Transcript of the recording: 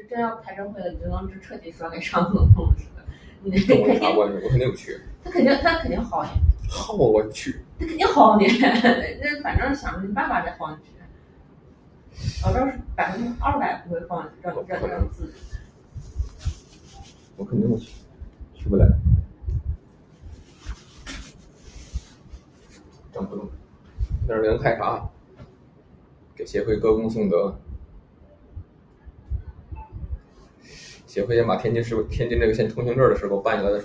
真要开这会了，你就能彻底说跟上次碰似的。你我查过，我肯定去。 他肯定好你。 好我去。 他肯定好你，那反正想尽办法再好你去。老赵是200%不会放让自己。 我肯定去不来。整不动。那是人开啥？给协会歌功颂德。协会先把天津这个县通行证的事给我办下来再说。